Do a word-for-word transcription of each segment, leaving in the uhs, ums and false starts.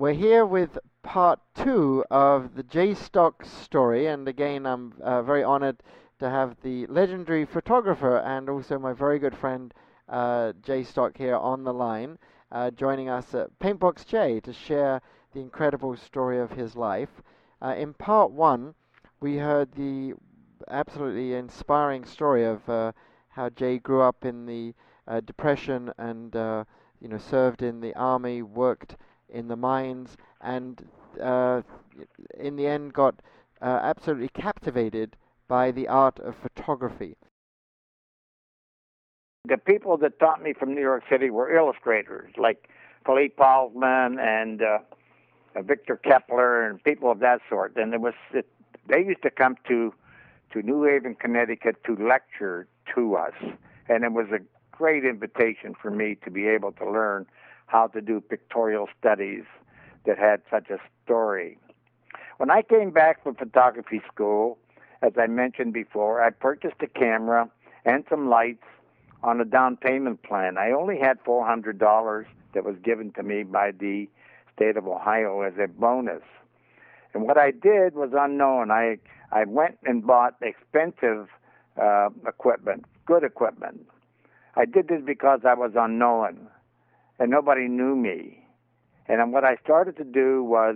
We're here with part two of the J Stock story, and again, I'm uh, very honored to have the legendary photographer and also my very good friend uh, J Stock here on the line, uh, joining us at Paintbox J to share the incredible story of his life. Uh, in part one, we heard the absolutely inspiring story of uh, how Jay grew up in the uh, Depression and uh, you know served in the army, worked in the mines, and uh, in the end got uh, absolutely captivated by the art of photography. The people that taught me from New York City were illustrators like Philippe Paulsman and uh, uh, Victor Kepler and people of that sort. And it was it, they used to come to to New Haven, Connecticut to lecture to us, and it was a great invitation for me to be able to learn how to do pictorial studies that had such a story. When I came back from photography school, as I mentioned before, I purchased a camera and some lights on a down payment plan. I only had four hundred dollars that was given to me by the state of Ohio as a bonus. And what I did was unknown. I, I went and bought expensive uh, equipment, good equipment. I did this because I was unknown and nobody knew me. And what I started to do was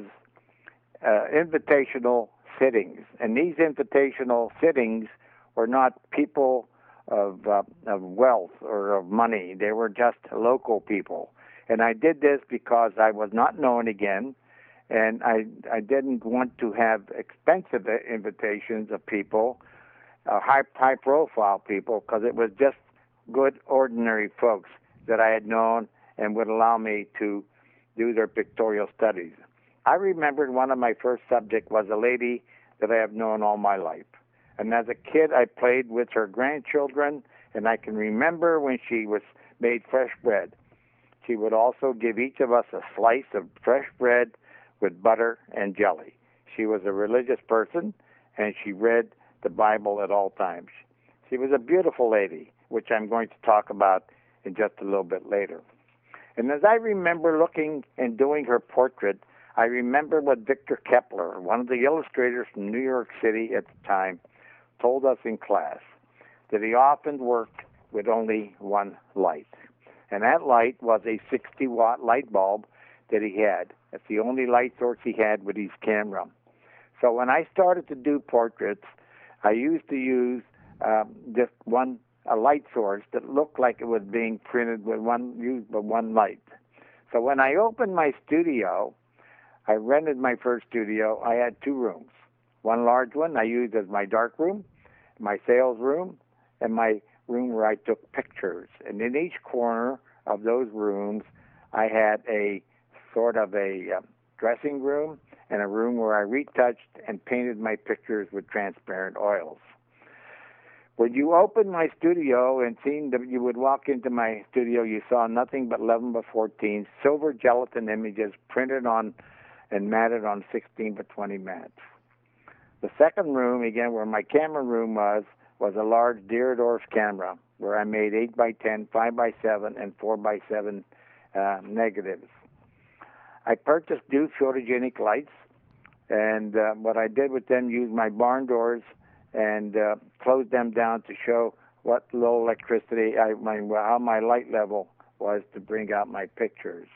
uh, invitational sittings. And these invitational sittings were not people of, uh, of wealth or of money. They were just local people. And I did this because I was not known again, and I, I didn't want to have expensive invitations of people, uh, high, high-profile people, because it was just good, ordinary folks that I had known and would allow me to do their pictorial studies. I remembered one of my first subjects was a lady that I have known all my life. And as a kid, I played with her grandchildren, and I can remember when she was made fresh bread. She would also give each of us a slice of fresh bread with butter and jelly. She was a religious person, and she read the Bible at all times. She was a beautiful lady, which I'm going to talk about in just a little bit later. And as I remember looking and doing her portrait, I remember what Victor Kepler, one of the illustrators from New York City at the time, told us in class, that he often worked with only one light. And that light was a sixty watt light bulb that he had. That's the only light source he had with his camera. So when I started to do portraits, I used to use um, just one a light source that looked like it was being printed with one used by one light. So when I opened my studio, I rented my first studio. I had two rooms. One large one I used as my dark room, my sales room, and my room where I took pictures. And in each corner of those rooms, I had a sort of a uh, dressing room and a room where I retouched and painted my pictures with transparent oils. When you opened my studio and seen that you would walk into my studio, you saw nothing but eleven by fourteen silver gelatin images printed on and matted on sixteen by twenty mats. The second room, again, where my camera room was, was a large Deardorff camera where I made eight by ten, five by seven, and four by seven uh, negatives. I purchased new photogenic lights, and uh, what I did with them, used my barn doors and uh, closed them down to show what low electricity, I, my, how my light level was to bring out my pictures.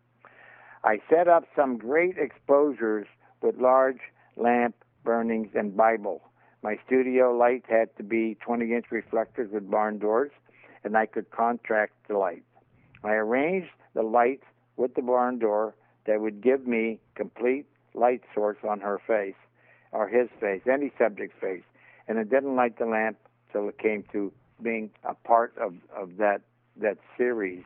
I set up some great exposures with large lamp burnings and Bible. My studio light had to be twenty inch reflectors with barn doors, and I could contract the light. I arranged the lights with the barn door that would give me complete light source on her face, or his face, any subject's face, and it didn't light the lamp till it came to being a part of, of that that series.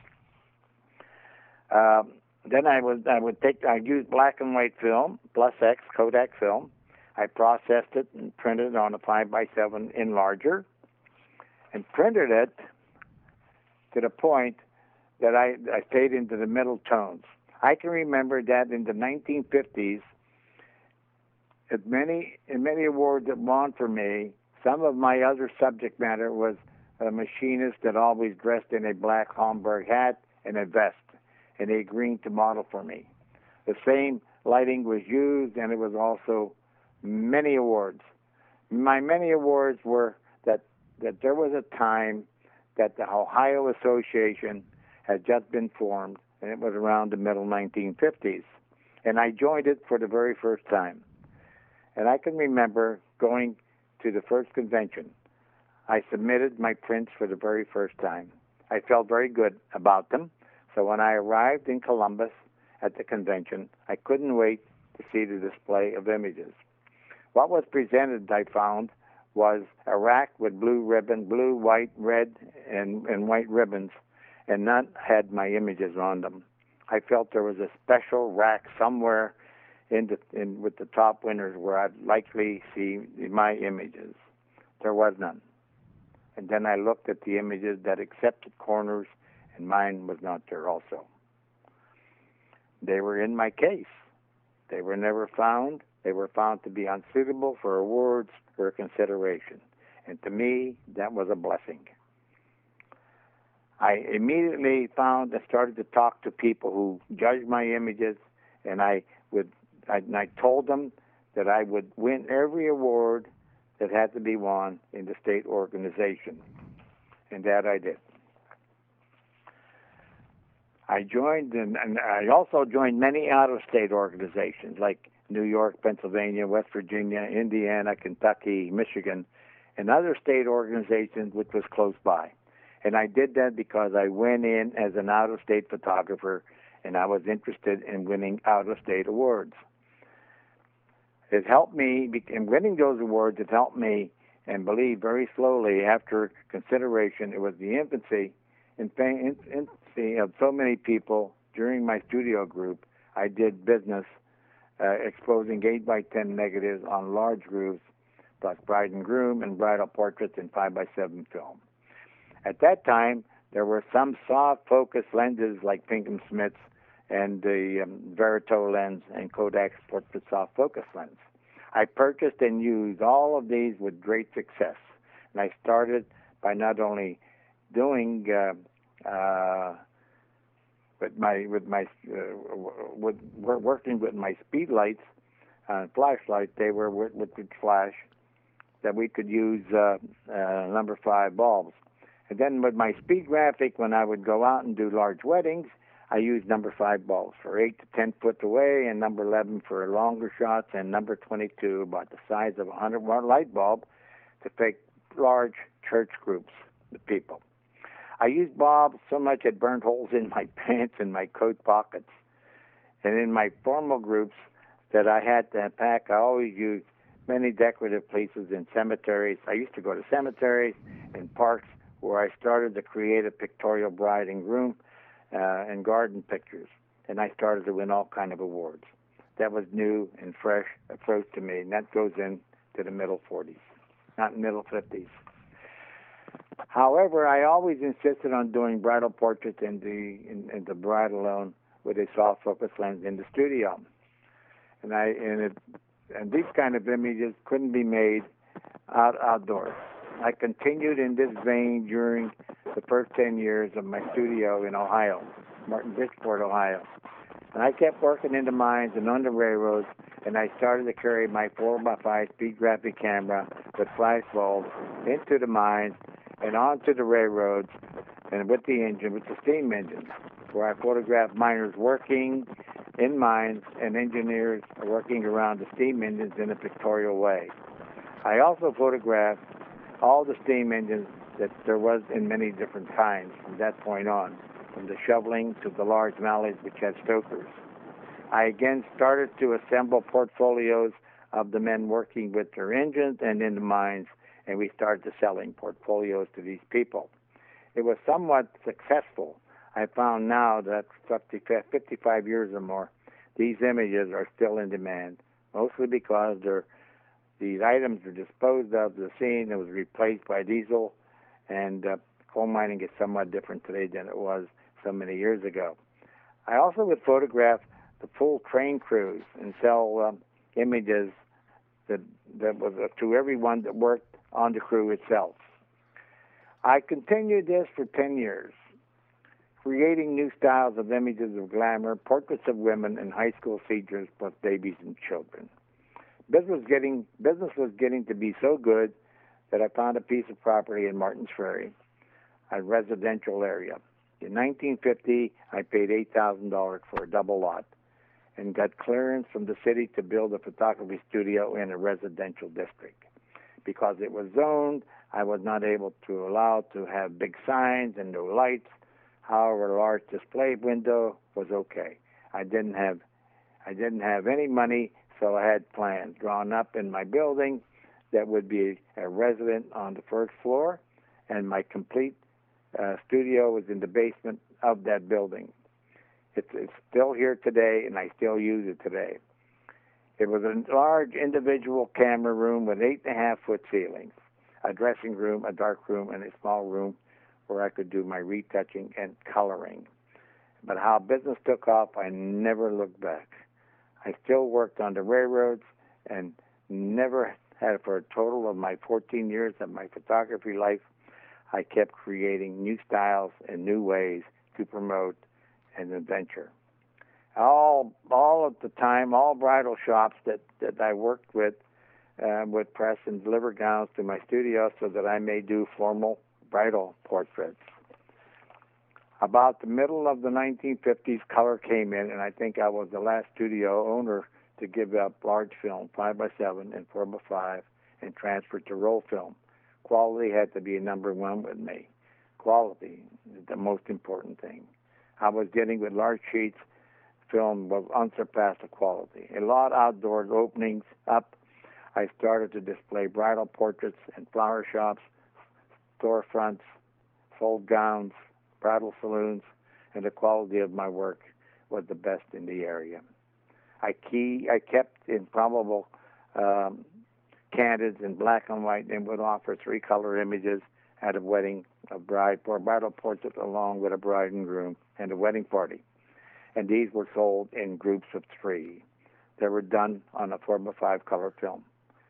Um, then I would I would take I used black and white film, plus X Kodak film. I processed it and printed it on a five by seven enlarger and printed it to the point that I, I stayed into the middle tones. I can remember that in the nineteen fifties, at many, in many awards that won for me, some of my other subject matter was a machinist that always dressed in a black Homburg hat and a vest, and they agreed to model for me. The same lighting was used, and it was also many awards. My many awards were that, that there was a time that the Ohio Association had just been formed, and it was around the middle nineteen fifties. And I joined it for the very first time. And I can remember going to the first convention. I submitted my prints for the very first time. I felt very good about them. So when I arrived in Columbus at the convention, I couldn't wait to see the display of images. What was presented, I found, was a rack with blue ribbon, blue, white, red, and, and white ribbons, and none had my images on them. I felt there was a special rack somewhere in the, in, with the top winners where I'd likely see my images. There was none. And then I looked at the images that accepted corners, and mine was not there also. They were in my case. They were never found. They were found to be unsuitable for awards or consideration. And to me, that was a blessing. I immediately found and started to talk to people who judged my images, and I would, I, and I told them that I would win every award that had to be won in the state organization, and that I did. I joined, and, and I also joined many out-of-state organizations like New York, Pennsylvania, West Virginia, Indiana, Kentucky, Michigan, and other state organizations which was close by. And I did that because I went in as an out-of-state photographer, and I was interested in winning out-of-state awards. It helped me, in winning those awards, it helped me, and believe very slowly after consideration, it was the infancy, infancy of so many people during my studio group. I did business uh, exposing eight by ten negatives on large grooves, plus bride and groom and bridal portraits in five by seven film. At that time, there were some soft focus lenses like Pinkham Smith's and the um, Verito lens and Kodak's portrait soft focus lens. I purchased and used all of these with great success. And I started by not only doing uh, uh, with my with my uh, with working with my speed lights and uh, flashlights. They were with, with the flash that we could use uh, uh, number five bulbs. And then with my speed graphic, when I would go out and do large weddings, I used number five bulbs for eight to ten foot away, and number eleven for longer shots, and number twenty-two about the size of a hundred watt light bulb to take large church groups of people. I used bulbs so much it burned holes in my pants and my coat pockets. And in my formal groups that I had to pack, I always used many decorative places in cemeteries. I used to go to cemeteries and parks where I started to create a pictorial bride and groom uh, and garden pictures. And I started to win all kind of awards. That was new and fresh approach to me, and that goes into the middle forties, not middle fifties. However, I always insisted on doing bridal portraits in the in, in the bride alone with a soft focus lens in the studio. And I and it and these kind of images couldn't be made out outdoors. I continued in this vein during the first ten years of my studio in Ohio, Martin Bridgeport, Ohio. And I kept working in the mines and on the railroads, and I started to carry my four by five speed graphic camera with flash bulbs into the mines and onto the railroads, and with the engine, with the steam engines, where I photographed miners working in mines and engineers working around the steam engines in a pictorial way. I also photographed all the steam engines that there was in many different kinds from that point on, from the shoveling to the large malleys which had stokers. I again started to assemble portfolios of the men working with their engines and in the mines, and we started selling portfolios to these people. It was somewhat successful. I found now that fifty-five years or more, these images are still in demand, mostly because they're, these items are disposed of the scene. It was replaced by diesel, and uh, coal mining is somewhat different today than it was so many years ago. I also would photograph the full train crews and sell um, images that, that was uh, to everyone that worked on the crew itself. I continued this for ten years. creating new styles of images of glamour, portraits of women and high school seniors, plus babies and children. Business was getting business was getting to be so good that I found a piece of property in Martins Ferry, a residential area. In nineteen fifty, I paid eight thousand dollars for a double lot and got clearance from the city to build a photography studio in a residential district. Because it was zoned, I was not able to allow to have big signs and no lights. However, a large display window was okay. I didn't have I didn't have any money, so I had plans drawn up in my building that would be a resident on the first floor, and my complete uh, studio was in the basement of that building. It's, it's still here today, and I still use it today. It was a large individual camera room with eight and a half foot ceilings, a dressing room, a dark room, and a small room where I could do my retouching and coloring. But how business took off, I never looked back. I still worked on the railroads and never had, for a total of my fourteen years of my photography life, I kept creating new styles and new ways to promote an adventure. All, all at the time, all bridal shops that, that I worked with uh, would press and deliver gowns to my studio so that I may do formal bridal portraits. About the middle of the nineteen fifties, color came in, and I think I was the last studio owner to give up large film, five by seven and four by five, and transfer to roll film. Quality had to be number one with me. Quality is the most important thing. I was getting with large sheets. Film was unsurpassed quality. A lot outdoors openings up. I started to display bridal portraits in flower shops, storefronts, sold gowns, bridal saloons, and the quality of my work was the best in the area. I key I kept improbable um, candids in black and white and would offer three color images at a wedding, a bride for a bridal portrait along with a bride and groom and a wedding party. And these were sold in groups of three. They were done on a four by five color film.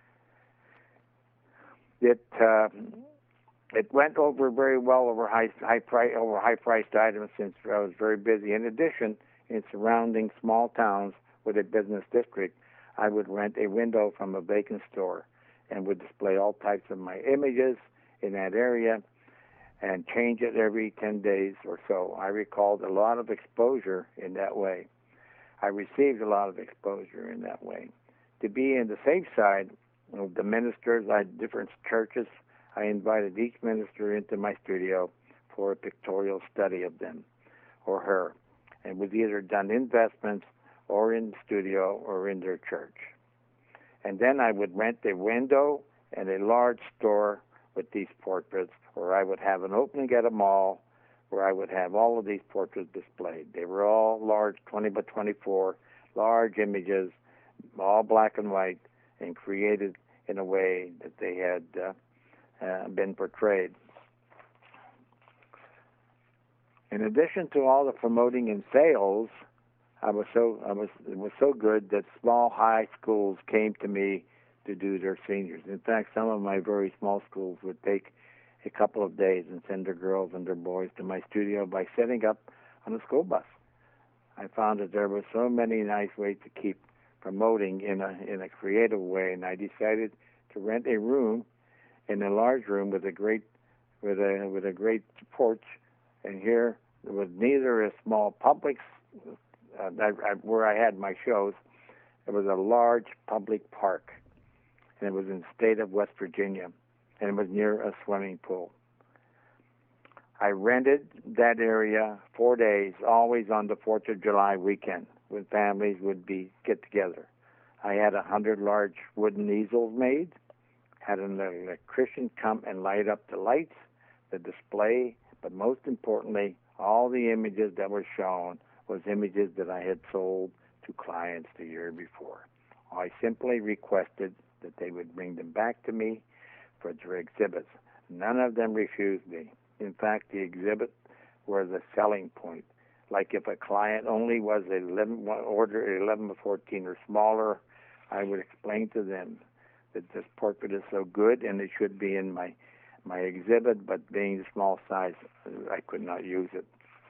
It uh, it went over very well over high high price over high priced items since I was very busy. In addition, in surrounding small towns with a business district, I would rent a window from a vacant store and would display all types of my images in that area and change it every ten days or so. I recalled a lot of exposure in that way. I received a lot of exposure in that way. To be in the safe side of the ministers, I had different churches. I invited each minister into my studio for a pictorial study of them or her, and was either done investments or in the studio or in their church. And then I would rent a window and a large store with these portraits, or I would have an opening at a mall where I would have all of these portraits displayed. They were all large, twenty by twenty-four, large images, all black and white, and created in a way that they had uh, uh, been portrayed. In addition to all the promoting and sales, I was so I was it was so good that small high schools came to me to do their seniors. In fact, some of my very small schools would take a couple of days and send their girls and their boys to my studio by setting up on a school bus. I found that there were so many nice ways to keep promoting in a in a creative way, and I decided to rent a room in a large room with a great with a with a great porch. And here there was neither a small public uh, that, uh, where I had my shows. It was a large public park, and it was in the state of West Virginia, and it was near a swimming pool. I rented that area four days, always on the fourth of July weekend, when families would be get together. I had a hundred large wooden easels made, had an electrician come and light up the lights, the display, but most importantly, all the images that were shown was images that I had sold to clients the year before. I simply requested that they would bring them back to me for their exhibits. None of them refused me. In fact, the exhibit were the selling point. Like if a client only was eleven, order eleven by fourteen or smaller, I would explain to them that this portrait is so good and it should be in my my exhibit, but being the small size, I could not use it.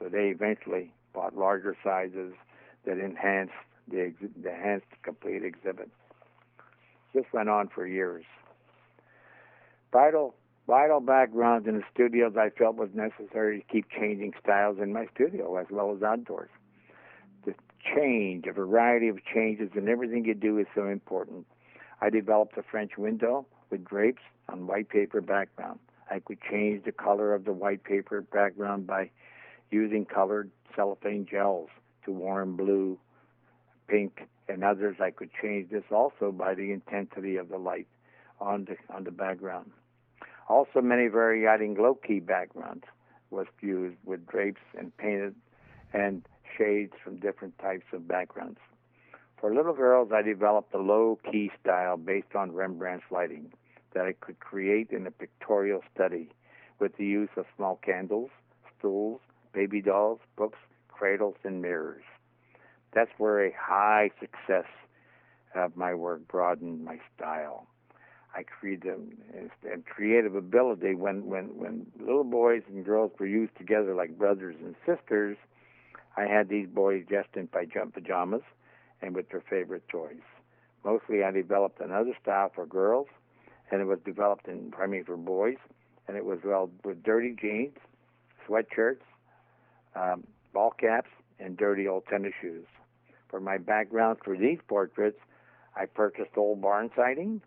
So they eventually bought larger sizes that enhanced the, ex- the enhanced complete exhibit. This went on for years. Vital, vital backgrounds in the studios I felt was necessary to keep changing styles in my studio as well as outdoors. The change, a variety of changes in everything you do is so important. I developed a French window with drapes on white paper background. I could change the color of the white paper background by using colored cellophane gels to warm blue, pink, and others. I could change this also by the intensity of the light on the on the background. Also, many variating low-key backgrounds was used with drapes and painted and shades from different types of backgrounds. For little girls, I developed a low-key style based on Rembrandt's lighting that I could create in a pictorial study with the use of small candles, stools, baby dolls, books, cradles, and mirrors. That's where a high success of my work broadened my style. I created a creative ability when, when, when little boys and girls were used together like brothers and sisters. I had these boys dressed in pajamas and with their favorite toys. Mostly I developed another style for girls, and it was developed in primarily for boys, and it was well with dirty jeans, sweatshirts, um, ball caps, and dirty old tennis shoes. For my background for these portraits, I purchased old barn siding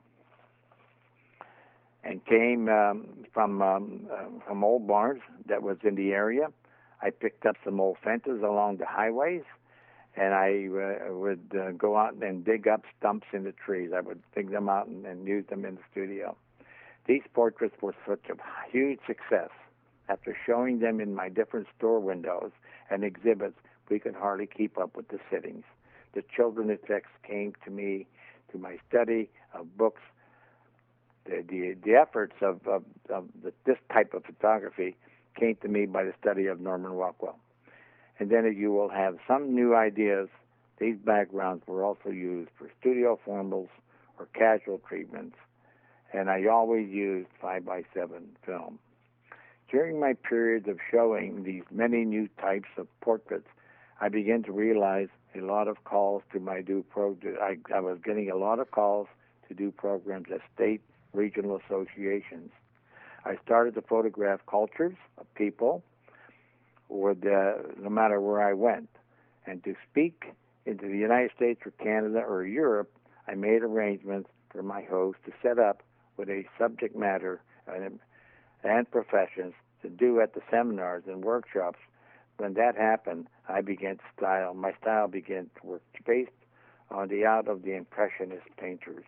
and came um, from um, uh, from old barns that was in the area. I picked up some old fences along the highways, and I uh, would uh, go out and dig up stumps in the trees. I would dig them out and, and use them in the studio. These portraits were such a huge success. After showing them in my different store windows and exhibits, we could hardly keep up with the sittings. The children effects came to me through my study of books. The, the, the efforts of, of, of the, this type of photography came to me by the study of Norman Rockwell. And then you will have some new ideas. These backgrounds were also used for studio formals or casual treatments, and I always used five by seven film. During my periods of showing these many new types of portraits, I began to realize a lot of calls to my do pro. I, I was getting a lot of calls to do programs at state, regional associations. I started to photograph cultures of people, with, uh, no matter where I went, and to speak into the United States or Canada or Europe. I made arrangements for my host to set up with a subject matter and, and professions to do at the seminars and workshops. When that happened, I began to style. My style began to work based on the out of the Impressionist painters.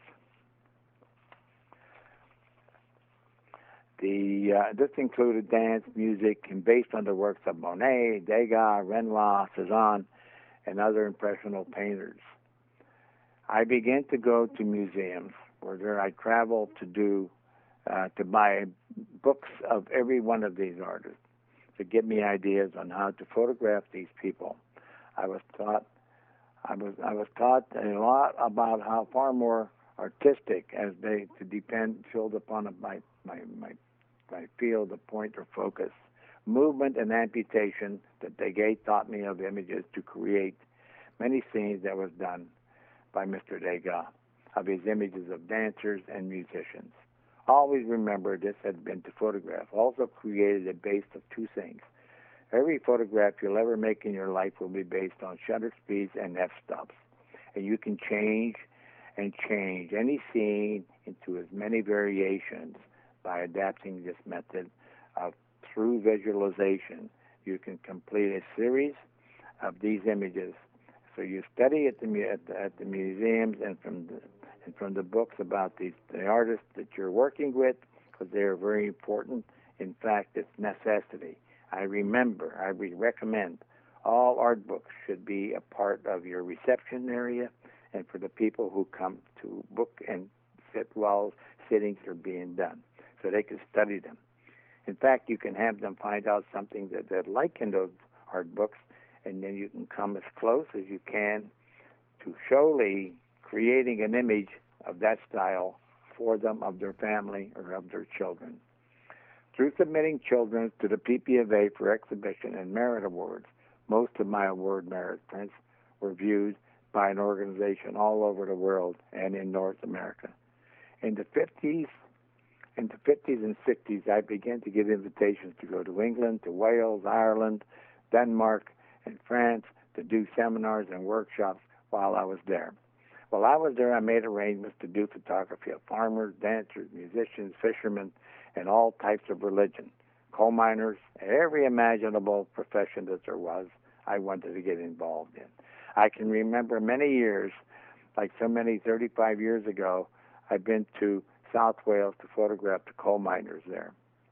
The uh, this included dance, music, and based on the works of Monet, Degas, Renoir, Cezanne, and other impressionist painters. I began to go to museums where there I traveled to do uh, to buy books of every one of these artists to give me ideas on how to photograph these people. I was taught I was I was taught a lot about how far more artistic as they to depend filled upon my my my my field of point or focus, movement and amputation that Degas taught me of images to create many scenes that was done by Mister Degas of his images of dancers and musicians. Always remember this had been to photograph. Also created a base of two things. Every photograph you'll ever make in your life will be based on shutter speeds and f-stops. And you can change and change any scene into as many variations by adapting this method of through visualization. You can complete a series of these images. So you study at the at the, at the museums and from the and from the books about these the artists that you're working with, because they are very important. In fact, it's necessity. I remember, I would recommend all art books should be a part of your reception area, and for the people who come to book and sit while sittings are being done, so they can study them. In fact, you can have them find out something that they like in those art books, and then you can come as close as you can to surely creating an image of that style for them, of their family, or of their children. Through submitting children to the P P F A for exhibition and merit awards, most of my award merit prints were viewed by an organization all over the world and in North America. In the fifties, in the fifties and sixties, I began to get invitations to go to England, to Wales, Ireland, Denmark, and France to do seminars and workshops while I was there. While I was there, I made arrangements to do photography of farmers, dancers, musicians, fishermen, and all types of religion, coal miners, and every imaginable profession that there was, I wanted to get involved in. I can remember many years, like so many thirty-five years ago, I've been to South Wales to photograph the coal miners there.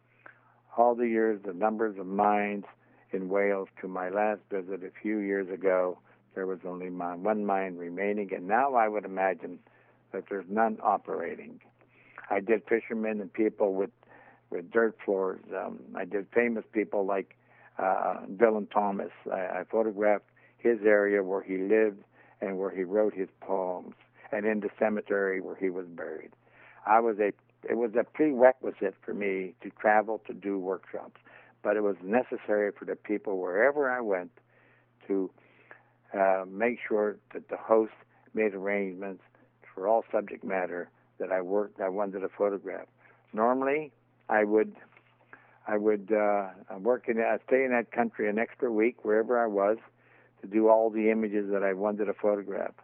All the years, the numbers of mines in Wales, to my last visit a few years ago, there was only one mine remaining, and now I would imagine that there's none operating. I did fishermen and people with, with dirt floors. Um, I did famous people like uh, Dylan Thomas. I, I photographed his area where he lived and where he wrote his poems, and in the cemetery where he was buried. I was a it was a prerequisite for me to travel to do workshops, but it was necessary for the people wherever I went to uh, make sure that the host made arrangements for all subject matter that I worked I wanted to photograph. Normally, I would I would uh, work in uh, stay in that country an extra week wherever I was to do all the images that I wanted to photograph.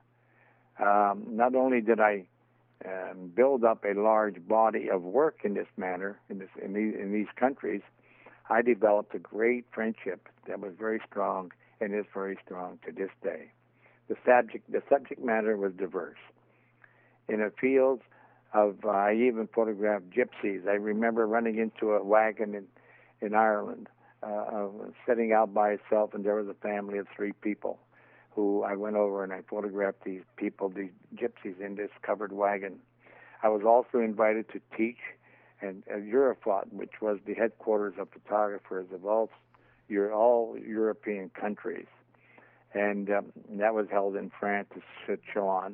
Um, not only did I um, build up a large body of work in this manner, in, this, in, these, in these countries, I developed a great friendship that was very strong and is very strong to this day. The subject, the subject matter was diverse. In the fields of, uh, I even photographed gypsies. I remember running into a wagon in, in Ireland, uh, setting out by itself, and there was a family of three people who I went over and I photographed these people, these gypsies in this covered wagon. I was also invited to teach and at Eurofot, which was the headquarters of photographers of all, all European countries. And um, that was held in France at Chillon.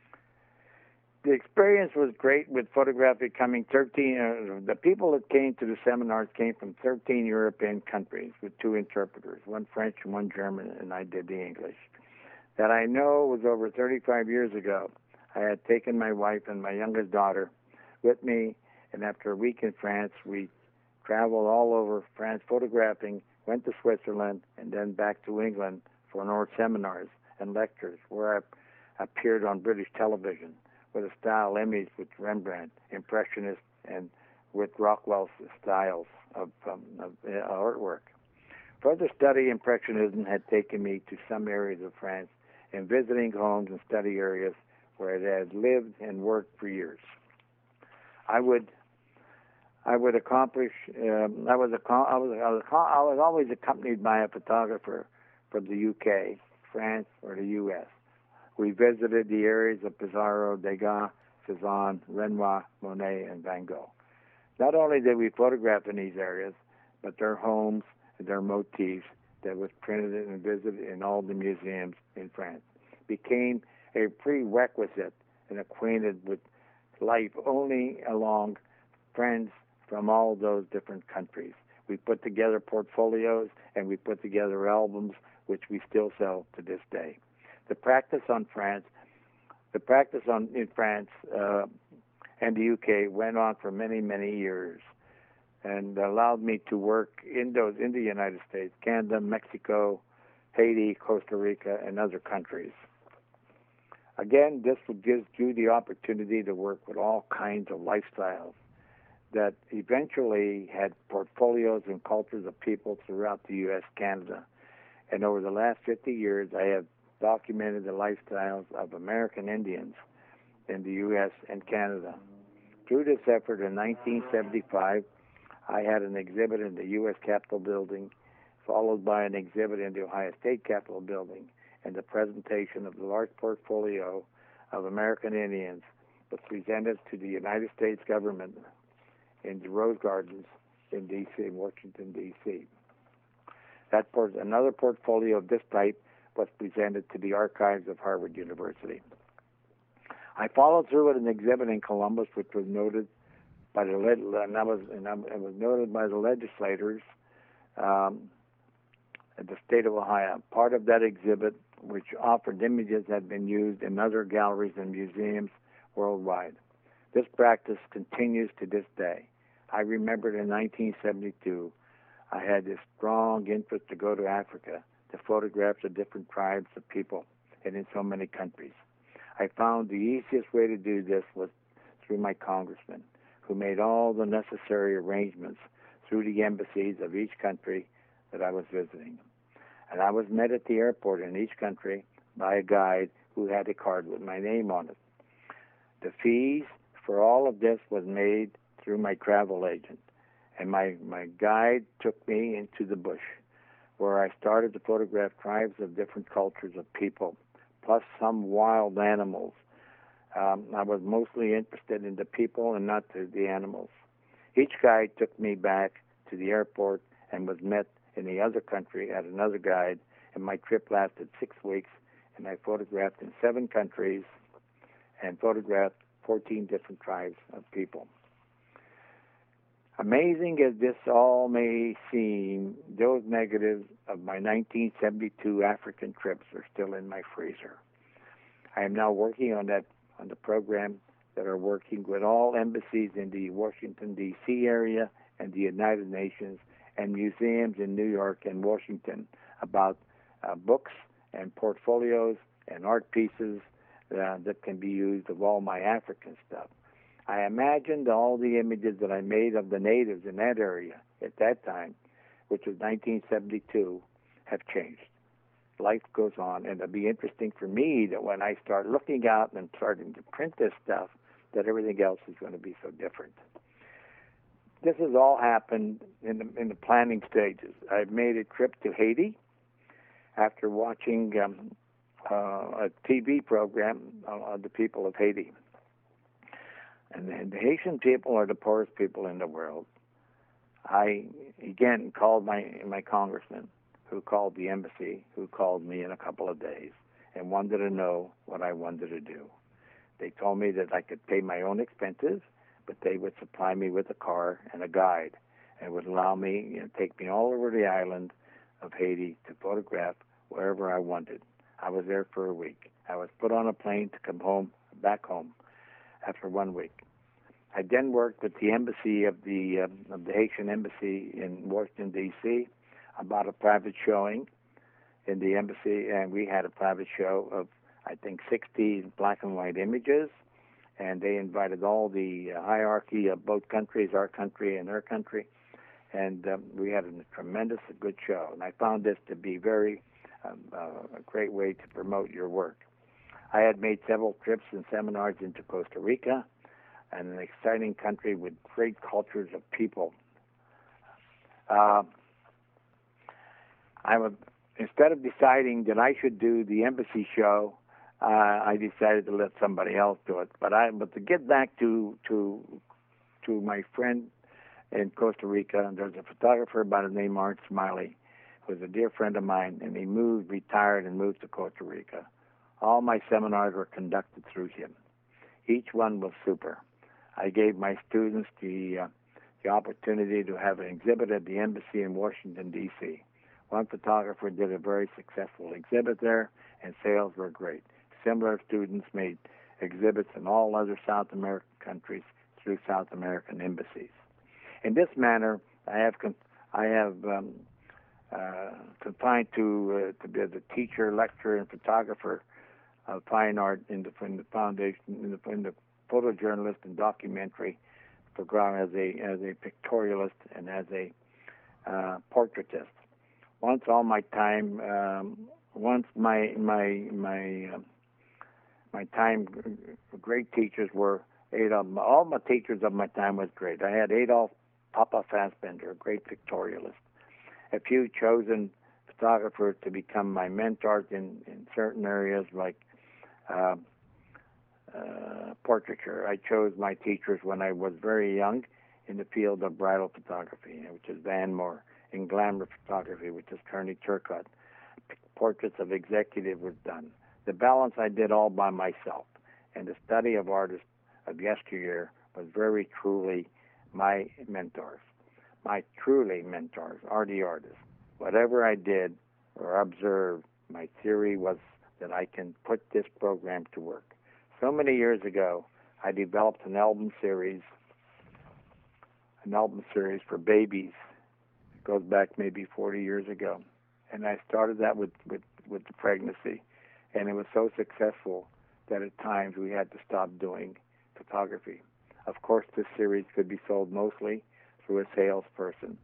The experience was great with photography coming thirteen, uh, the people that came to the seminars came from thirteen European countries with two interpreters, one French and one German, and I did the English. That I know was over thirty-five years ago. I had taken my wife and my youngest daughter with me, and after a week in France, we traveled all over France photographing, went to Switzerland, and then back to England for more seminars and lectures where I appeared on British television with a style image with Rembrandt, Impressionist, and with Rockwell's styles of, um, of uh, artwork. Further study Impressionism had taken me to some areas of France and visiting homes and study areas where it had lived and worked for years. I would, I would accomplish. Um, I was, a, I was, I was, I was always accompanied by a photographer from the U K, France, or the U S We visited the areas of Pissarro, Degas, Cezanne, Renoir, Monet, and Van Gogh. Not only did we photograph in these areas, but their homes and their motifs that was printed and visited in all the museums in France became a prerequisite and acquainted with life only along friends from all those different countries. We put together portfolios and we put together albums which we still sell to this day. The practice on France, the practice on in France uh, and the U K went on for many, many years, and allowed me to work in those in the United States, Canada, Mexico, Haiti, Costa Rica, and other countries. Again, this would give you the opportunity to work with all kinds of lifestyles that eventually had portfolios and cultures of people throughout the U S, Canada. And over the last fifty years, I have documented the lifestyles of American Indians in the U S and Canada. Through this effort in nineteen seventy-five, I had an exhibit in the U S Capitol building, followed by an exhibit in the Ohio State Capitol building, and the presentation of the large portfolio of American Indians was presented to the United States government in the Rose Gardens in D C, Washington, D C That port- another portfolio of this type was presented to the archives of Harvard University. I followed through with an exhibit in Columbus, which was noted by the leg- and I was and I, it was noted by the legislators um, in the state of Ohio. Part of that exhibit, which offered images, had been used in other galleries and museums worldwide. This practice continues to this day. I remembered in nineteen seventy-two, I had this strong interest to go to Africa to photograph the different tribes of people and in so many countries. I found the easiest way to do this was through my congressman, who made all the necessary arrangements through the embassies of each country that I was visiting. And I was met at the airport in each country by a guide who had a card with my name on it. The fees for all of this was made through my travel agent, and my, my guide took me into the bush, where I started to photograph tribes of different cultures of people, plus some wild animals. Um, I was mostly interested in the people and not the, the animals. Each guide took me back to the airport and was met in the other country at another guide, and my trip lasted six weeks, and I photographed in seven countries and photographed fourteen different tribes of people. Amazing as this all may seem, those negatives of my nineteen seventy-two African trips are still in my freezer. I am now working on that on the program that are working with all embassies in the Washington, D C area and the United Nations and museums in New York and Washington about uh, books and portfolios and art pieces uh, that can be used of all my African stuff. I imagined all the images that I made of the natives in that area at that time, which was nineteen seventy-two, have changed. Life goes on, and it'll be interesting for me that when I start looking out and starting to print this stuff, that everything else is going to be so different. This has all happened in the, in the planning stages. I've made a trip to Haiti after watching um, uh, a T V program on the people of Haiti. And the, the Haitian people are the poorest people in the world. I, again, called my, my congressman, who called the embassy, who called me in a couple of days and wanted to know what I wanted to do. They told me that I could pay my own expenses, but they would supply me with a car and a guide and would allow me, you know, take me all over the island of Haiti to photograph wherever I wanted. I was there for a week. I was put on a plane to come home, back home, after one week. I then worked with the embassy of the uh, of the Haitian embassy in Washington, D C about a private showing in the embassy, and we had a private show of, I think, sixty black and white images, and they invited all the uh, hierarchy of both countries, our country and their country, and um, we had a tremendous, good show. And I found this to be very um, uh, a great way to promote your work. I had made several trips and seminars into Costa Rica, and an exciting country with great cultures of people. Uh, I would, instead of deciding that I should do the embassy show, uh, I decided to let somebody else do it. But I, but to get back to to to my friend in Costa Rica, there's a photographer by the name of Art Smiley, who's a dear friend of mine, and he moved, retired, and moved to Costa Rica. All my seminars were conducted through him. Each one was super. I gave my students the uh, the opportunity to have an exhibit at the embassy in Washington, D C One photographer did a very successful exhibit there, and sales were great. Similar students made exhibits in all other South American countries through South American embassies. In this manner, I have con- I have um, uh, confined to uh, to be the teacher, lecturer, and photographer of fine art in the, in the foundation, in the, in the photojournalist and documentary program as a as a pictorialist and as a uh, portraitist. Once all my time, um, once my my my uh, my time, great teachers were Adolf. All my teachers of my time was great. I had Adolf Papa Fassbender, a great pictorialist. A few chosen photographers to become my mentors in, in certain areas like uh, uh, portraiture. I chose my teachers when I was very young in the field of bridal photography, which is Van Moore, in glamour photography, which is Kearney Turcotte. Portraits of executive was done. The balance I did all by myself, and the study of artists of yesteryear was very truly my mentors. My truly mentors are the artists. Whatever I did or observed, my theory was that I can put this program to work. So many years ago, I developed an album series, an album series for babies. It goes back maybe forty years ago. And I started that with, with, with the pregnancy. And it was so successful that at times we had to stop doing photography. Of course, this series could be sold mostly through a salesperson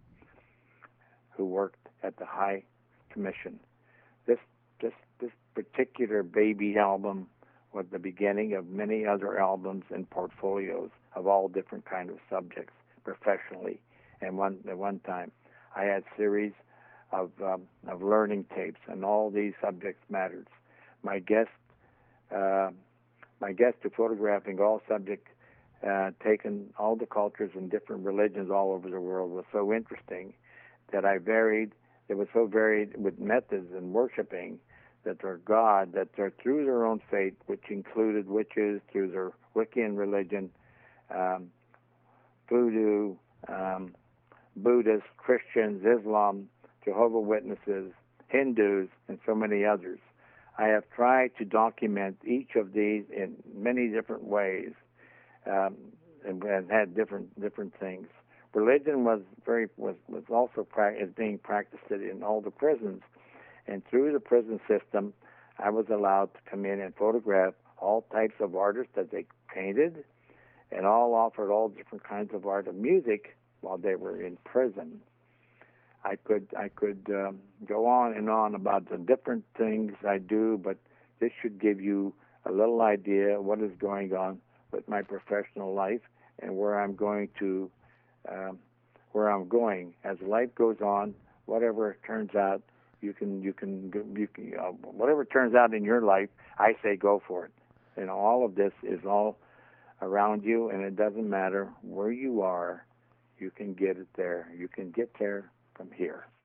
who worked at the High Commission. This, this, this particular baby album was the beginning of many other albums and portfolios of all different kinds of subjects professionally. And one, at one time, I had series of, um, of learning tapes, and all these subjects mattered. My guest, uh, my guest to photographing all subjects, uh, taken all the cultures and different religions all over the world, was so interesting that I varied. It was so varied with methods and worshiping that their God, that they're through their own faith, which included witches, through their Wiccan religion, um, voodoo, um, Buddhists, Christians, Islam, Jehovah's Witnesses, Hindus, and so many others. I have tried to document each of these in many different ways, um, and, and had different different things. Religion was very was was also pra- is being practiced in all the prisons, and through the prison system, I was allowed to come in and photograph all types of artists that they painted, and all offered all different kinds of art and music while they were in prison. I could I could um, go on and on about the different things I do, but this should give you a little idea of what is going on with my professional life and where I'm going to, um, where I'm going as life goes on. Whatever turns out, you can you can you can uh, whatever turns out in your life, I say go for it. You know, all of this is all around you, and it doesn't matter where you are. You can get it there. You can get there from here.